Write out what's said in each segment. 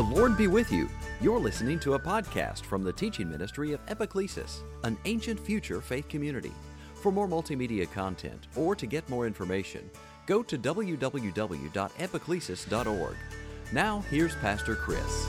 The Lord be with you. You're listening to a podcast from the teaching ministry of Epiclesis, an ancient future faith community. For more multimedia content or to get more information, go to www.epiclesis.org. Now, here's Pastor Chris.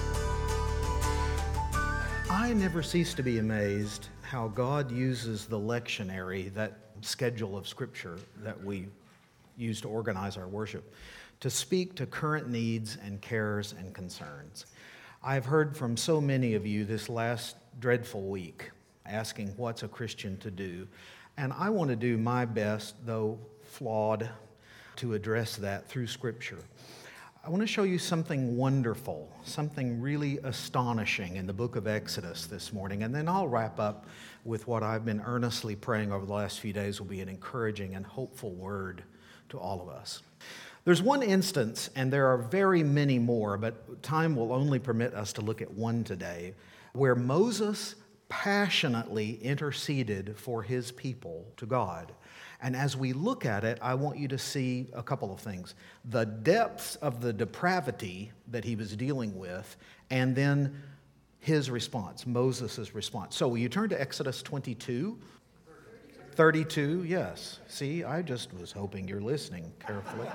I never cease to be amazed how God uses the lectionary, that schedule of Scripture that we use to organize our worship, to speak to current needs and cares and concerns. I've heard from so many of you this last dreadful week asking what's a Christian to do, and I want to do my best, though flawed, to address that through Scripture. I want to show you something wonderful, something really astonishing in the book of Exodus this morning, and then I'll wrap up with what I've been earnestly praying over the last few days will be an encouraging and hopeful word to all of us. There's one instance, and there are very many more, but time will only permit us to look at one today, where Moses passionately interceded for his people to God. And as we look at it, I want you to see a couple of things. The depths of the depravity that he was dealing with, and then his response, Moses' response. So will you turn to Exodus 22? 32, yes. See, I just was hoping you're listening carefully.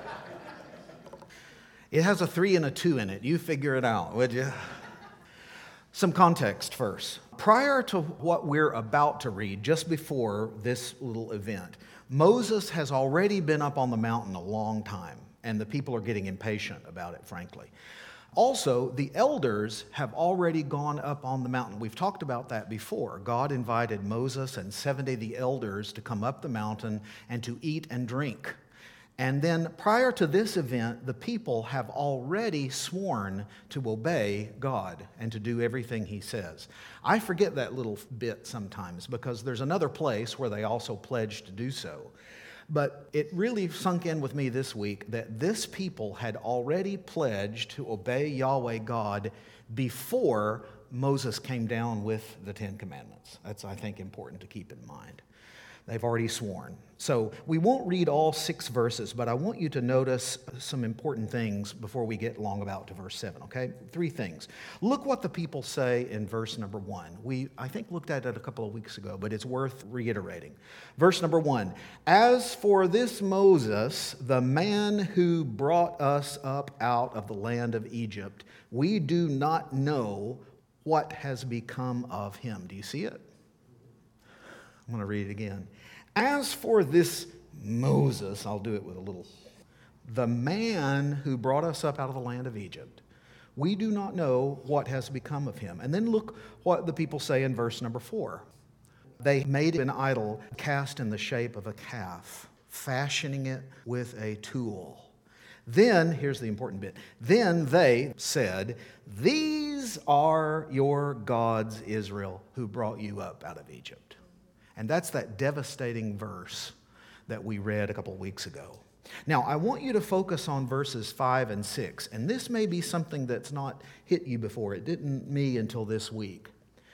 It has a 3 and a 2 in it. You figure it out, would you? Some context first. Prior to what we're about to read, just before this little event, Moses has already been up on the mountain a long time, and the people are getting impatient about it, frankly. Also, the elders have already gone up on the mountain. We've talked about that before. God invited Moses and 70 of the elders to come up the mountain and to eat and drink. And then prior to this event, the people have already sworn to obey God and to do everything He says. I forget that little bit sometimes because there's another place where they also pledged to do so. But it really sunk in with me this week that this people had already pledged to obey Yahweh God before Moses came down with the Ten Commandments. That's, I think, important to keep in mind. They've already sworn. So we won't read all 6 verses, but I want you to notice some important things before we get long about to verse 7, okay? 3 things. Look what the people say in verse number 1. We, I think, looked at it a couple of weeks ago, but it's worth reiterating. Verse number 1, "As for this Moses, the man who brought us up out of the land of Egypt, we do not know what has become of him." Do you see it? I'm going to read it again. "As for this Moses," I'll do it with a little, "the man who brought us up out of the land of Egypt, we do not know what has become of him." And then look what the people say in verse number 4. "They made an idol cast in the shape of a calf, fashioning it with a tool. Then," here's the important bit, "then they said, 'These are your gods, Israel, who brought you up out of Egypt.'" And that's that devastating verse that we read a couple of weeks ago. Now, I want you to focus on verses 5 and 6, and this may be something that's not hit you before. It didn't me until this week.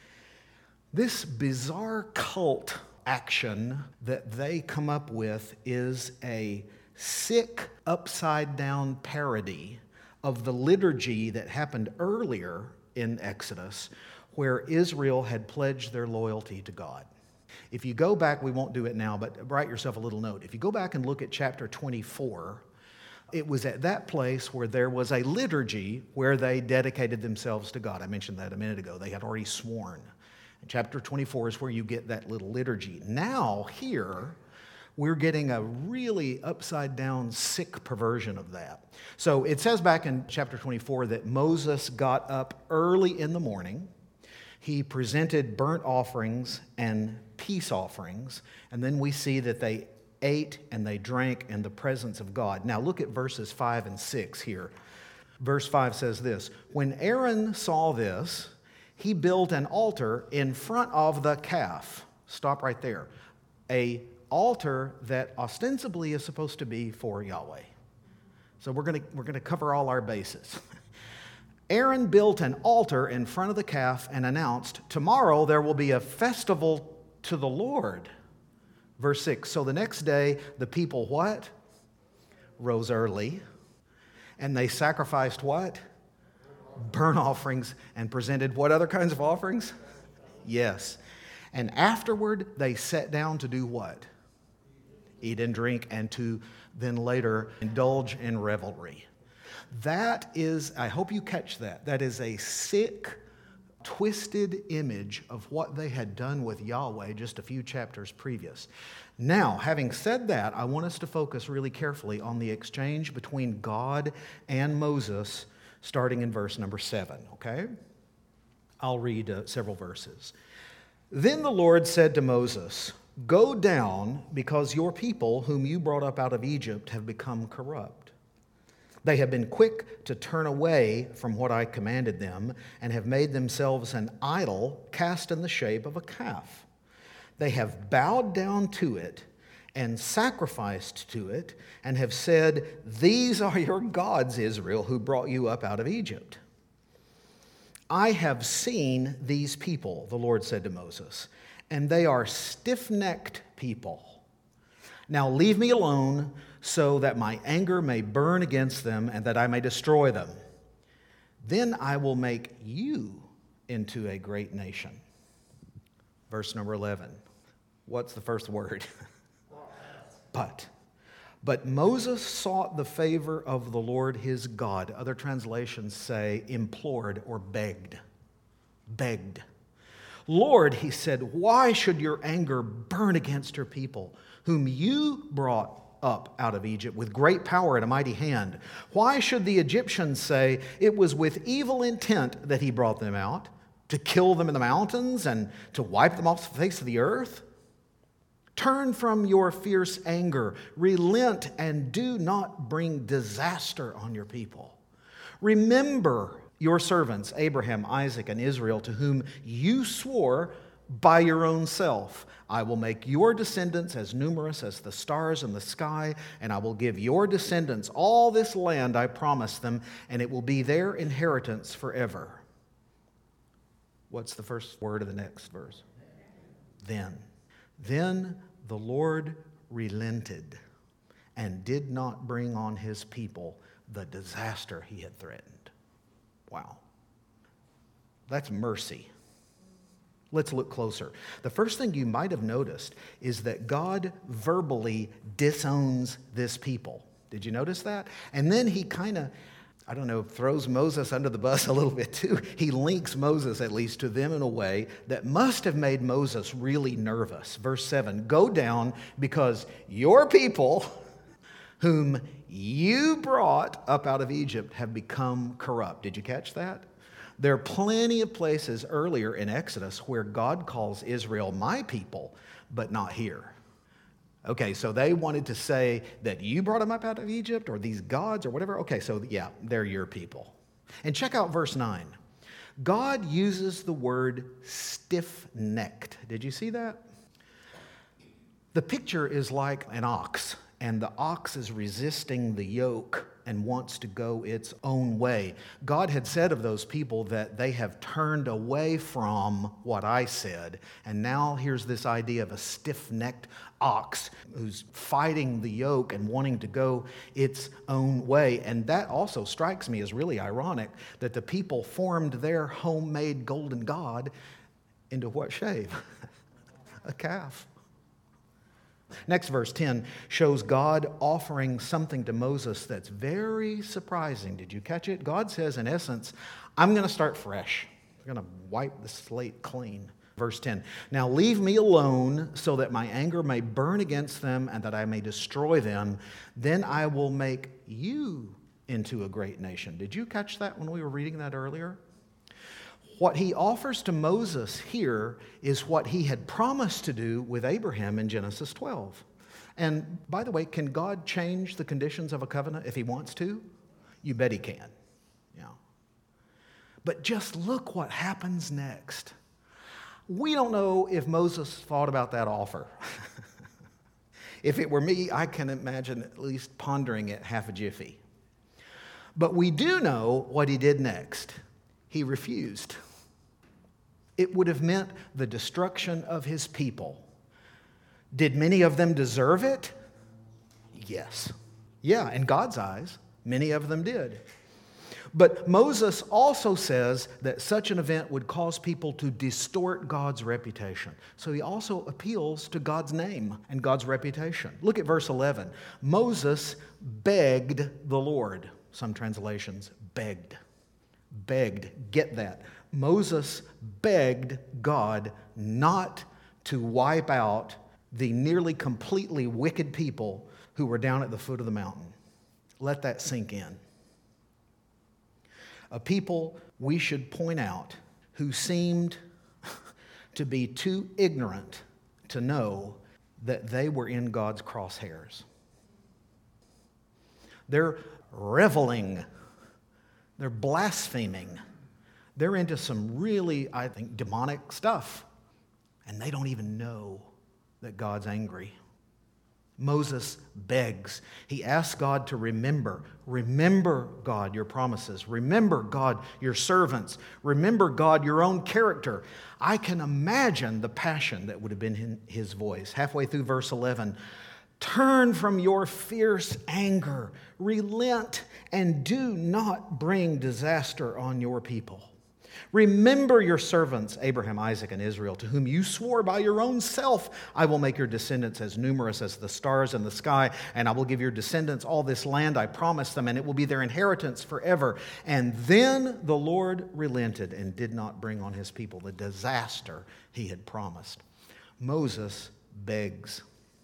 This bizarre cult action that they come up with is a sick, upside-down parody of the liturgy that happened earlier in Exodus, where Israel had pledged their loyalty to God. If you go back, we won't do it now, but write yourself a little note. If you go back and look at chapter 24, it was at that place where there was a liturgy where they dedicated themselves to God. I mentioned that a minute ago. They had already sworn. And chapter 24 is where you get that little liturgy. Now, here, we're getting a really upside-down, sick perversion of that. So it says back in chapter 24 that Moses got up early in the morning. He presented burnt offerings and peace offerings, and then we see that they ate and they drank in the presence of God. Now look at verses 5 and 6 here. Verse 5 says this, "When Aaron saw this, he built an altar in front of the calf." Stop right there. An altar that ostensibly is supposed to be for Yahweh. So we're going to cover all our bases. "Aaron built an altar in front of the calf and announced, 'Tomorrow there will be a festival to the Lord.'" Verse 6, "So the next day the people" what? "Rose early, and they sacrificed" what? burnt offerings and presented what other kinds of offerings? Yes. And afterward, they sat down to do what? Eat and drink, and to then later indulge in revelry. That is, I hope you catch that. That is a sick, twisted image of what they had done with Yahweh just a few chapters previous. Now, having said that, I want us to focus really carefully on the exchange between God and Moses, starting in verse number 7, okay? I'll read several verses. Then the Lord said to Moses, "Go down, because your people, whom you brought up out of Egypt, have become corrupt. They have been quick to turn away from what I commanded them, and have made themselves an idol cast in the shape of a calf. They have bowed down to it and sacrificed to it, and have said, 'These are your gods, Israel, who brought you up out of Egypt.' I have seen these people," the Lord said to Moses, "and they are stiff-necked people. Now leave me alone so that my anger may burn against them and that I may destroy them. Then I will make you into a great nation." Verse number 11. What's the first word? But Moses sought the favor of the Lord his God. Other translations say implored or begged. Begged. "Lord," he said, "why should your anger burn against your people, whom you brought up out of Egypt with great power and a mighty hand? Why should the Egyptians say it was with evil intent that he brought them out, to kill them in the mountains and to wipe them off the face of the earth? Turn from your fierce anger, relent, and do not bring disaster on your people. Remember your servants, Abraham, Isaac, and Israel, to whom you swore by your own self, 'I will make your descendants as numerous as the stars in the sky, and I will give your descendants all this land I promised them, and it will be their inheritance forever.'" What's the first word of the next verse? Then the Lord relented and did not bring on his people the disaster he had threatened. Wow. That's mercy. Let's look closer. The first thing you might have noticed is that God verbally disowns this people. Did you notice that? And then he kind of, throws Moses under the bus a little bit too. He links Moses, at least, to them in a way that must have made Moses really nervous. Verse 7, "Go down, because your people, whom you brought up out of Egypt, have become corrupt." Did you catch that? There are plenty of places earlier in Exodus where God calls Israel my people, but not here. Okay, so they wanted to say that you brought them up out of Egypt, or these gods, or whatever. Okay, so yeah, they're your people. And check out verse 9. God uses the word stiff-necked. Did you see that? The picture is like an ox, and the ox is resisting the yoke and wants to go its own way. God had said of those people that they have turned away from what I said, and now here's this idea of a stiff-necked ox who's fighting the yoke and wanting to go its own way. And that also strikes me as really ironic, that the people formed their homemade golden god into what shape? A calf. Next, verse 10 shows God offering something to Moses that's very surprising. Did you catch it? God says, in essence, I'm going to start fresh. I'm going to wipe the slate clean. Verse 10, "Now leave me alone so that my anger may burn against them and that I may destroy them. Then I will make you into a great nation." Did you catch that when we were reading that earlier? What he offers to Moses here is what he had promised to do with Abraham in Genesis 12. And by the way, can God change the conditions of a covenant if he wants to? You bet he can. Yeah. But just look what happens next. We don't know if Moses thought about that offer. If it were me, I can imagine at least pondering it half a jiffy. But we do know what he did next. He refused. It would have meant the destruction of his people. Did many of them deserve it? Yes. Yeah, in God's eyes, many of them did. But Moses also says that such an event would cause people to distort God's reputation. So he also appeals to God's name and God's reputation. Look at verse 11. Moses begged the Lord. Some translations, begged. Begged. Get that. Moses begged God not to wipe out the nearly completely wicked people who were down at the foot of the mountain. Let that sink in. A people we should point out who seemed to be too ignorant to know that they were in God's crosshairs. They're reveling. They're blaspheming. They're into some really, I think, demonic stuff. And they don't even know that God's angry. Moses begs. He asks God to remember. Remember, God, your promises. Remember, God, your servants. Remember, God, your own character. I can imagine the passion that would have been in his voice. Halfway through verse 11, turn from your fierce anger, relent, and do not bring disaster on your people. Remember your servants, Abraham, Isaac, and Israel, to whom you swore by your own self, I will make your descendants as numerous as the stars in the sky, and I will give your descendants all this land I promised them, and it will be their inheritance forever. And then the Lord relented and did not bring on his people the disaster he had promised. Moses begs.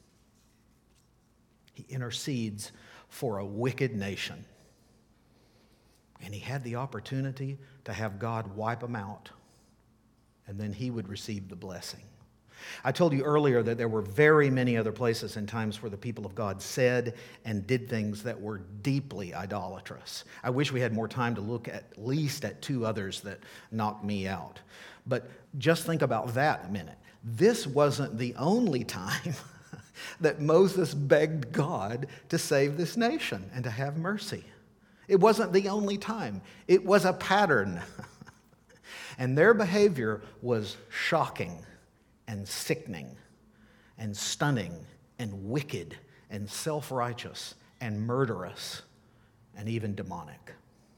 He intercedes for a wicked nation. And he had the opportunity to have God wipe them out, and then he would receive the blessing. I told you earlier that there were very many other places and times where the people of God said and did things that were deeply idolatrous. I wish we had more time to look at least at two others that knocked me out. But just think about that a minute. This wasn't the only time that Moses begged God to save this nation and to have mercy. It wasn't the only time. It was a pattern. And their behavior was shocking and sickening and stunning and wicked and self-righteous and murderous and even demonic.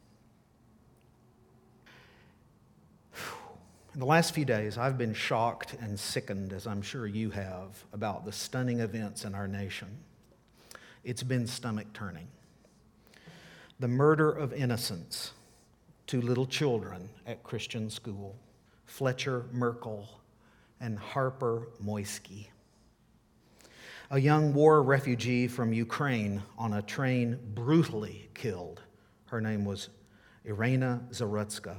In the last few days, I've been shocked and sickened, as I'm sure you have, about the stunning events in our nation. It's been stomach-turning. The murder of innocents, 2 little children at Christian school, Fletcher Merkel and Harper Moisky. A young war refugee from Ukraine on a train brutally killed. Her name was Irina Zarutska.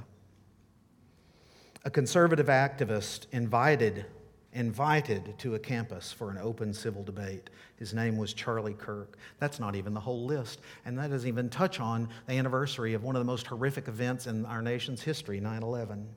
A conservative activist invited to a campus for an open civil debate. His name was Charlie Kirk. That's not even the whole list, and that doesn't even touch on the anniversary of one of the most horrific events in our nation's history, 9/11.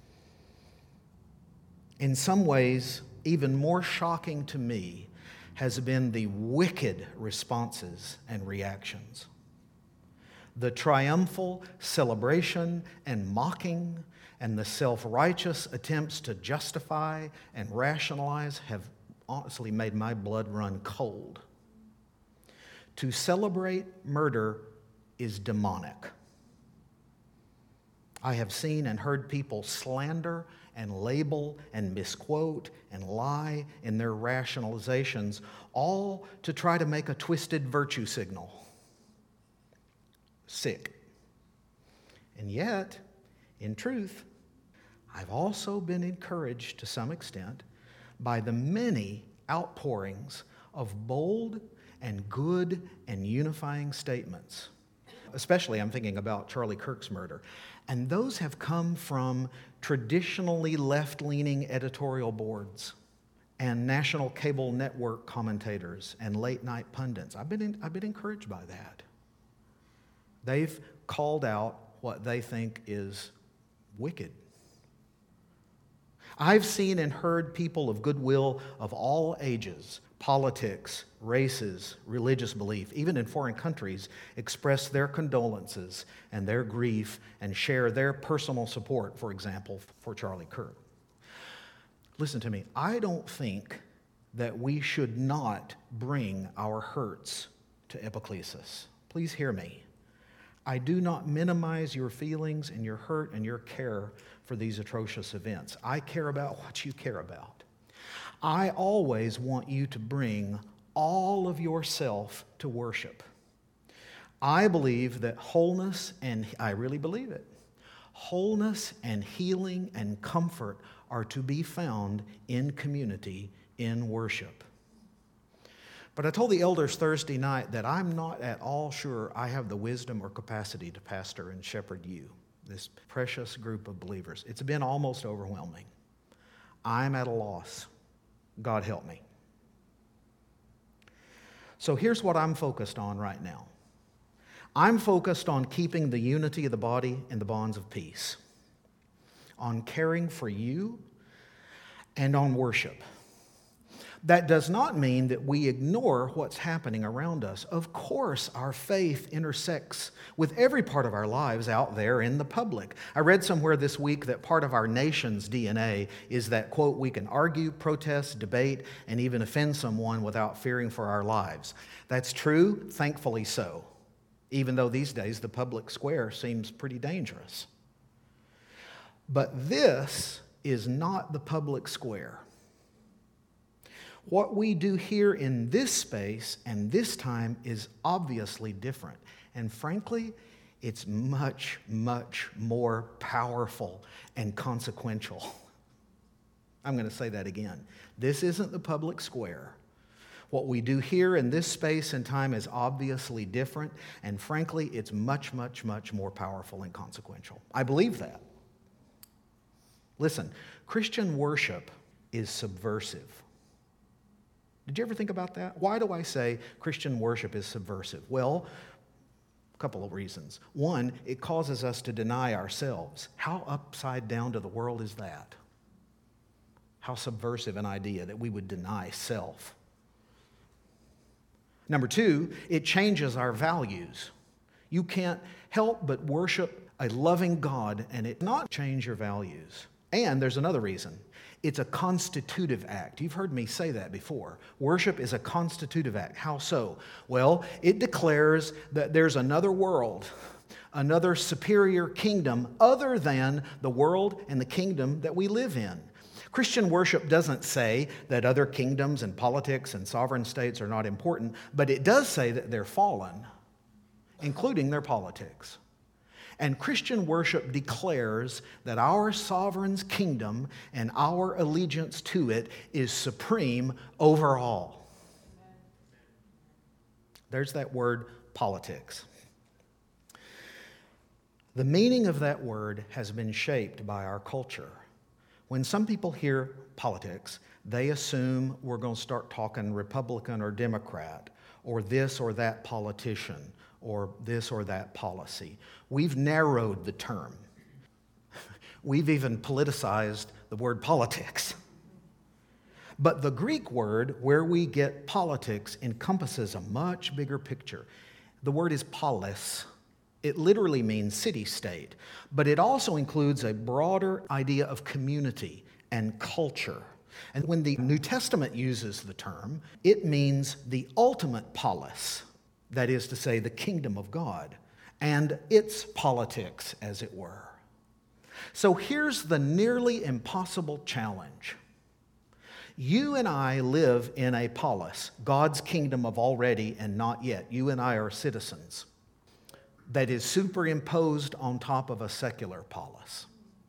In some ways, even more shocking to me has been the wicked responses and reactions. The triumphal celebration and mocking and the self-righteous attempts to justify and rationalize have honestly made my blood run cold. To celebrate murder is demonic. I have seen and heard people slander and label and misquote and lie in their rationalizations, all to try to make a twisted virtue signal. Sick. And yet, in truth, I've also been encouraged to some extent by the many outpourings of bold and good and unifying statements. Especially, I'm thinking about Charlie Kirk's murder. And those have come from traditionally left-leaning editorial boards and national cable network commentators and late-night pundits. I've been encouraged by that. They've called out what they think is wicked. I've seen and heard people of goodwill of all ages, politics, races, religious belief, even in foreign countries, express their condolences and their grief and share their personal support, for example, for Charlie Kirk. Listen to me. I don't think that we should not bring our hurts to Epiclesis. Please hear me. I do not minimize your feelings and your hurt and your care for these atrocious events. I care about what you care about. I always want you to bring all of yourself to worship. I believe that wholeness, and I really believe it, wholeness and healing and comfort are to be found in community, in worship. But I told the elders Thursday night that I'm not at all sure I have the wisdom or capacity to pastor and shepherd you, this precious group of believers. It's been almost overwhelming. I'm at a loss. God help me. So here's what I'm focused on right now. I'm focused on keeping the unity of the body and the bonds of peace, on caring for you, and on worship. That does not mean that we ignore what's happening around us. Of course, our faith intersects with every part of our lives out there in the public. I read somewhere this week that part of our nation's DNA is that, quote, we can argue, protest, debate, and even offend someone without fearing for our lives. That's true, thankfully so, even though these days the public square seems pretty dangerous. But this is not the public square. What we do here in this space and this time is obviously different. And frankly, it's much, much more powerful and consequential. I'm going to say that again. This isn't the public square. What we do here in this space and time is obviously different, and frankly, it's much, much, much more powerful and consequential. I believe that. Listen, Christian worship is subversive. Did you ever think about that? Why do I say Christian worship is subversive? Well, a couple of reasons. One, it causes us to deny ourselves. How upside down to the world is that? How subversive an idea that we would deny self. Number two, it changes our values. You can't help but worship a loving God and it not change your values. And there's another reason. It's a constitutive act. You've heard me say that before. Worship is a constitutive act. How so? Well, it declares that there's another world, another superior kingdom other than the world and the kingdom that we live in. Christian worship doesn't say that other kingdoms and politics and sovereign states are not important, but it does say that they're fallen, including their politics. And Christian worship declares that our sovereign's kingdom and our allegiance to it is supreme over all. There's that word, politics. The meaning of that word has been shaped by our culture. When some people hear politics, they assume we're going to start talking Republican or Democrat, or this or that politician, or this or that policy. We've narrowed the term. We've even politicized the word politics. But the Greek word where we get politics encompasses a much bigger picture. The word is polis. It literally means city-state, but it also includes a broader idea of community and culture. And when the New Testament uses the term, it means the ultimate polis. That is to say, the kingdom of God and its politics, as it were. So here's the nearly impossible challenge. You and I live in a polis, God's kingdom of already and not yet. You and I are citizens. That is superimposed on top of a secular polis.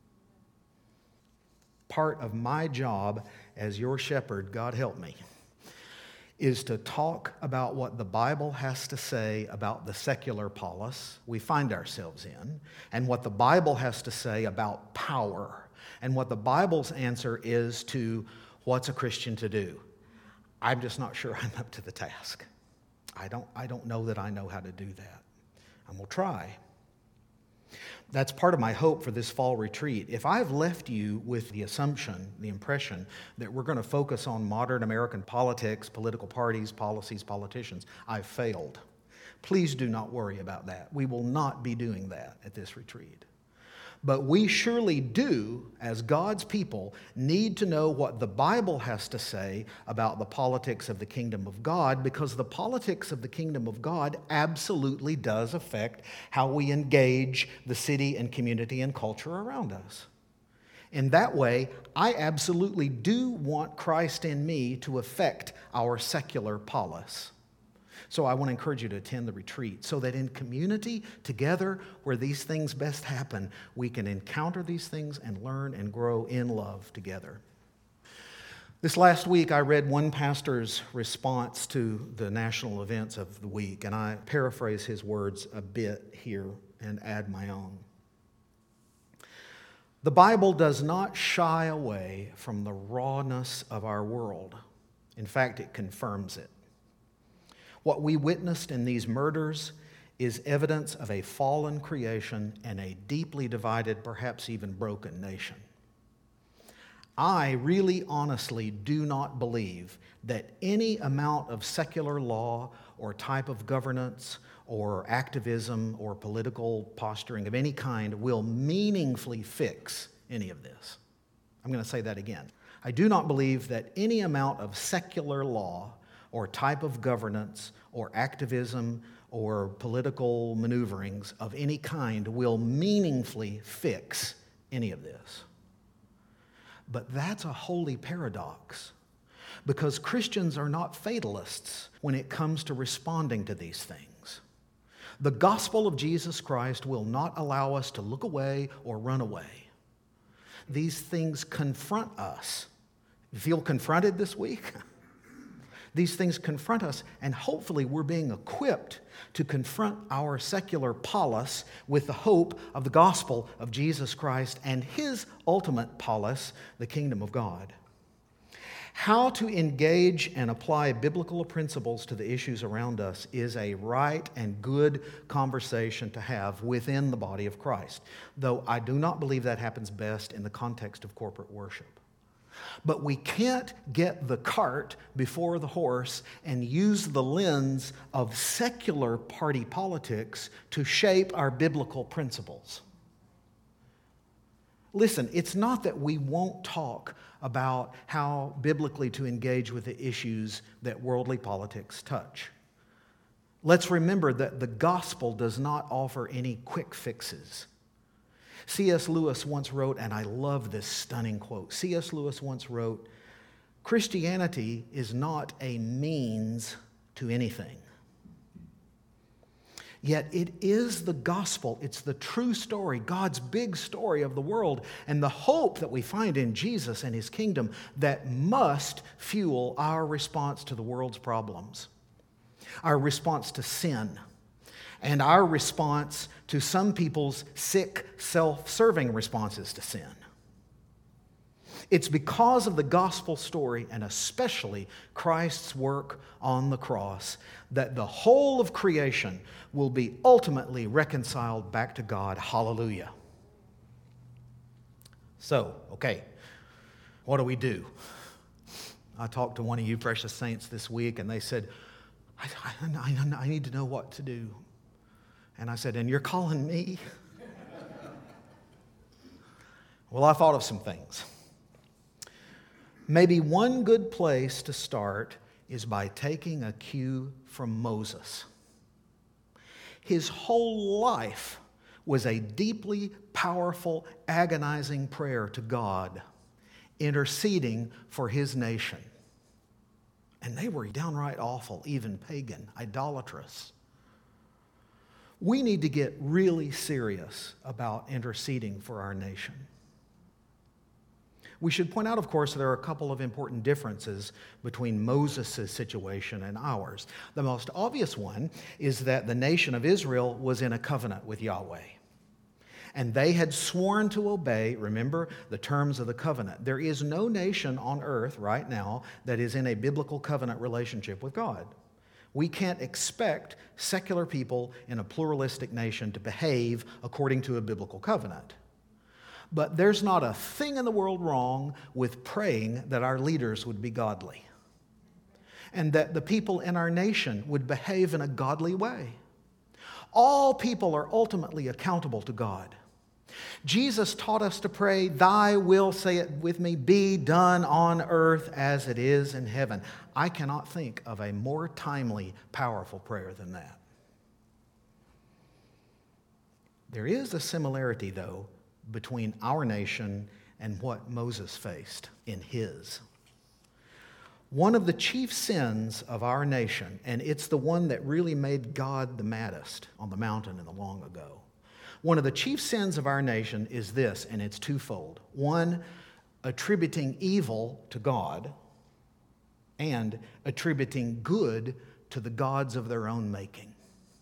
Part of my job as your shepherd, God help me, is to talk about what the Bible has to say about the secular polis we find ourselves in, and what the Bible has to say about power, and what the Bible's answer is to what's a Christian to do. I'm just not sure I'm up to the task. I don't know that I know how to do that. And we'll try. That's part of my hope for this fall retreat. If I've left you with the assumption, the impression, that we're going to focus on modern American politics, political parties, policies, politicians, I've failed. Please do not worry about that. We will not be doing that at this retreat. But we surely do, as God's people, need to know what the Bible has to say about the politics of the kingdom of God, because the politics of the kingdom of God absolutely does affect how we engage the city and community and culture around us. In that way, I absolutely do want Christ in me to affect our secular polis. So I want to encourage you to attend the retreat so that in community, together, where these things best happen, we can encounter these things and learn and grow in love together. This last week, I read one pastor's response to the national events of the week, and I paraphrase his words a bit here and add my own. The Bible does not shy away from the rawness of our world. In fact, it confirms it. What we witnessed in these murders is evidence of a fallen creation and a deeply divided, perhaps even broken nation. I really honestly do not believe that any amount of secular law or type of governance or activism or political posturing of any kind will meaningfully fix any of this. I'm going to say that again. I do not believe that any amount of secular law or type of governance or activism or political maneuverings of any kind will meaningfully fix any of this. But that's a holy paradox, because Christians are not fatalists when it comes to responding to these things. The gospel of Jesus Christ will not allow us to look away or run away. These things confront us. You feel confronted this week? These things confront us, and hopefully we're being equipped to confront our secular polis with the hope of the gospel of Jesus Christ and His ultimate polis, the kingdom of God. How to engage and apply biblical principles to the issues around us is a right and good conversation to have within the body of Christ, though I do not believe that happens best in the context of corporate worship. But we can't get the cart before the horse and use the lens of secular party politics to shape our biblical principles. Listen, it's not that we won't talk about how biblically to engage with the issues that worldly politics touch. Let's remember that the gospel does not offer any quick fixes. C.S. Lewis once wrote, and I love this stunning quote, C.S. Lewis once wrote, "Christianity is not a means to anything. Yet it is the gospel. It's the true story, God's big story of the world, and the hope that we find in Jesus and His kingdom that must fuel our response to the world's problems, our response to sin, and our response to some people's sick, self-serving responses to sin. It's because of the gospel story, and especially Christ's work on the cross, that the whole of creation will be ultimately reconciled back to God. Hallelujah. So, okay, what do we do? I talked to one of you precious saints this week, and they said, I need to know what to do. And I said, and you're calling me? Well, I thought of some things. Maybe one good place to start is by taking a cue from Moses. His whole life was a deeply powerful, agonizing prayer to God, interceding for his nation. And they were downright awful, even pagan, idolatrous. We need to get really serious about interceding for our nation. We should point out, of course, there are a couple of important differences between Moses' situation and ours. The most obvious one is that the nation of Israel was in a covenant with Yahweh. And they had sworn to obey, remember, the terms of the covenant. There is no nation on earth right now that is in a biblical covenant relationship with God. We can't expect secular people in a pluralistic nation to behave according to a biblical covenant. But there's not a thing in the world wrong with praying that our leaders would be godly and that the people in our nation would behave in a godly way. All people are ultimately accountable to God. Jesus taught us to pray, "Thy will," say it with me, "be done on earth as it is in heaven." I cannot think of a more timely, powerful prayer than that. There is a similarity, though, between our nation and what Moses faced in his. One of the chief sins of our nation, and it's the one that really made God the maddest on the mountain in the long ago. One of the chief sins of our nation is this, and it's twofold. One, attributing evil to God, and attributing good to the gods of their own making.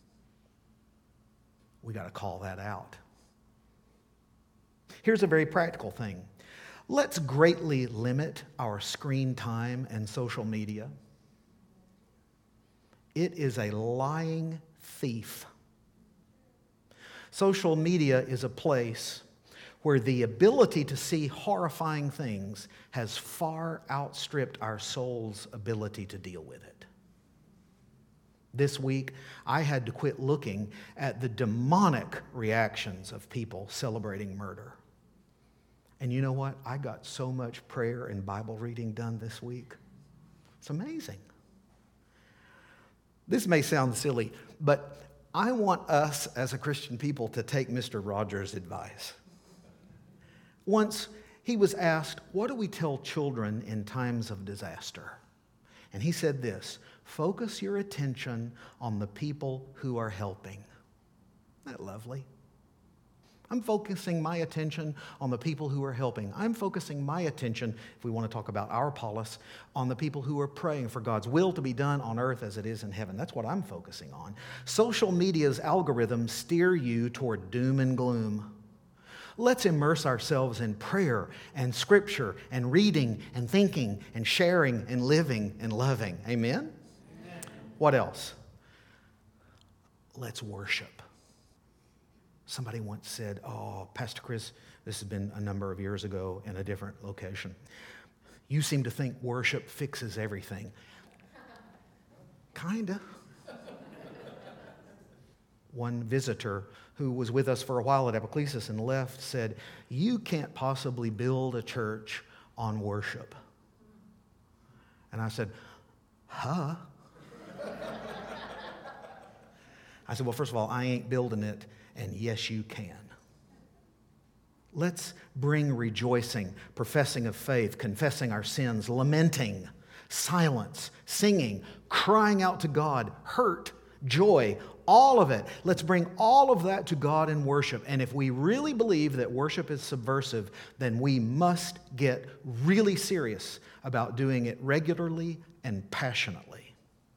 We got to call that out. Here's a very practical thing. Let's greatly limit our screen time and social media. It is a lying thief. Social media is a place where the ability to see horrifying things has far outstripped our soul's ability to deal with it. This week, I had to quit looking at the demonic reactions of people celebrating murder. And you know what? I got so much prayer and Bible reading done this week. It's amazing. This may sound silly, but I want us as a Christian people to take Mr. Rogers' advice. Once he was asked, "What do we tell children in times of disaster?" And he said this, "Focus your attention on the people who are helping." Isn't that lovely? I'm focusing my attention on the people who are helping. I'm focusing my attention, if we want to talk about our polis, on the people who are praying for God's will to be done on earth as it is in heaven. That's what I'm focusing on. Social media's algorithms steer you toward doom and gloom. Let's immerse ourselves in prayer and scripture and reading and thinking and sharing and living and loving. Amen? Amen. What else? Let's worship. Somebody once said, "Oh, Pastor Chris," this has been a number of years ago in a different location, "you seem to think worship fixes everything." Kinda. One visitor who was with us for a while at Epiclesis and left said, "You can't possibly build a church on worship." And I said, "Huh?" I said, "Well, first of all, I ain't building it. And yes, you can." Let's bring rejoicing, professing of faith, confessing our sins, lamenting, silence, singing, crying out to God, hurt, joy, all of it. Let's bring all of that to God in worship. And if we really believe that worship is subversive, then we must get really serious about doing it regularly and passionately.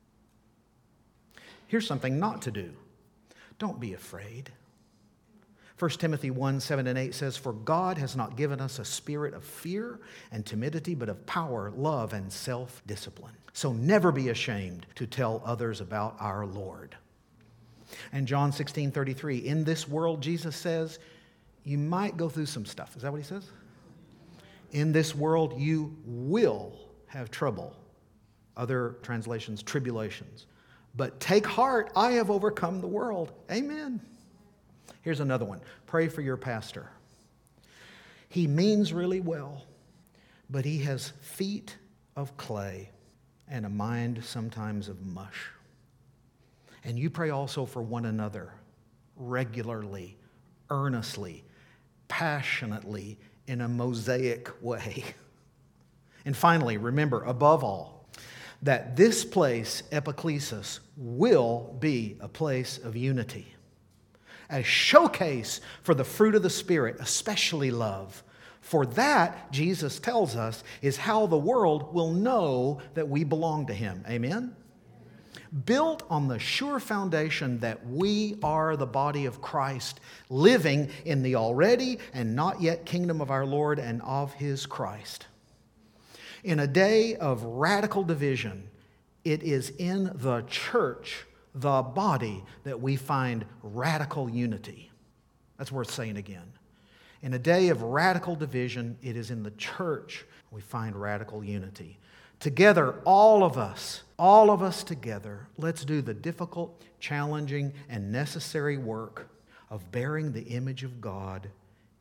Here's something not to do. Don't be afraid. 1 Timothy 1:7-8 says, "For God has not given us a spirit of fear and timidity, but of power, love, and self-discipline. So never be ashamed to tell others about our Lord." And John 16:33, in this world, Jesus says, you might go through some stuff. Is that what he says? In this world, you will have trouble. Other translations, tribulations. But take heart, I have overcome the world. Amen. Here's another one. Pray for your pastor. He means really well, but he has feet of clay and a mind sometimes of mush. And you pray also for one another regularly, earnestly, passionately, in a mosaic way. And finally, remember, above all, that this place, Epiclesis, will be a place of unity. A showcase for the fruit of the Spirit, especially love. For that, Jesus tells us, is how the world will know that we belong to Him. Amen? Built on the sure foundation that we are the body of Christ, living in the already and not yet kingdom of our Lord and of His Christ. In a day of radical division, it is in the church, the body, that we find radical unity. That's worth saying again. In a day of radical division, it is in the church we find radical unity. Together, all of us together, let's do the difficult, challenging, and necessary work of bearing the image of God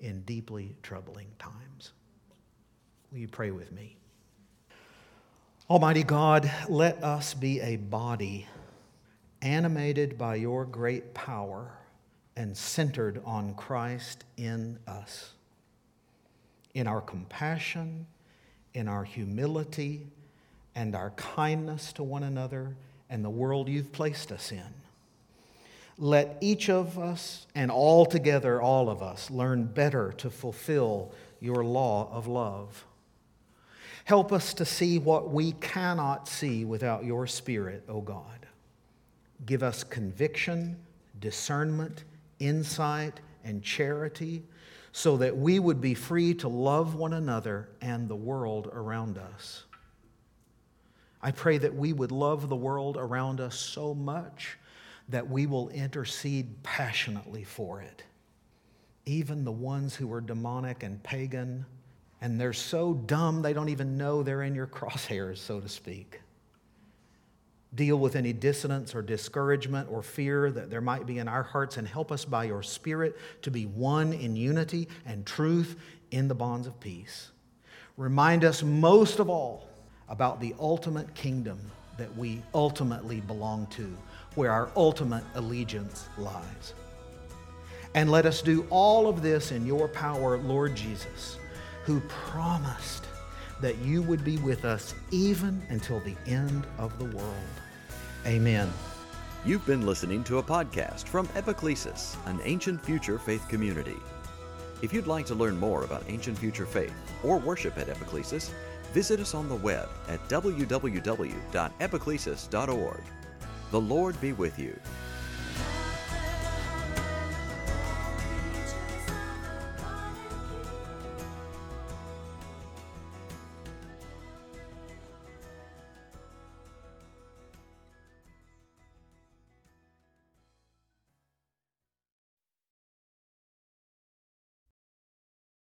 in deeply troubling times. Will you pray with me? Almighty God, let us be a body animated by your great power and centered on Christ in us. In our compassion, in our humility, and our kindness to one another and the world you've placed us in. Let each of us, and all together all of us, learn better to fulfill your law of love. Help us to see what we cannot see without your Spirit, O God. Give us conviction, discernment, insight, and charity so that we would be free to love one another and the world around us. I pray that we would love the world around us so much that we will intercede passionately for it. Even the ones who are demonic and pagan, and they're so dumb they don't even know they're in your crosshairs, so to speak. Deal with any dissonance or discouragement or fear that there might be in our hearts, and help us by your Spirit to be one in unity and truth in the bonds of peace. Remind us most of all about the ultimate kingdom that we ultimately belong to, where our ultimate allegiance lies. And let us do all of this in your power, Lord Jesus, who promised that you would be with us even until the end of the world. Amen. You've been listening to a podcast from Epiclesis, an ancient future faith community. If you'd like to learn more about ancient future faith or worship at Epiclesis, visit us on the web at www.epiclesis.org. The Lord be with you.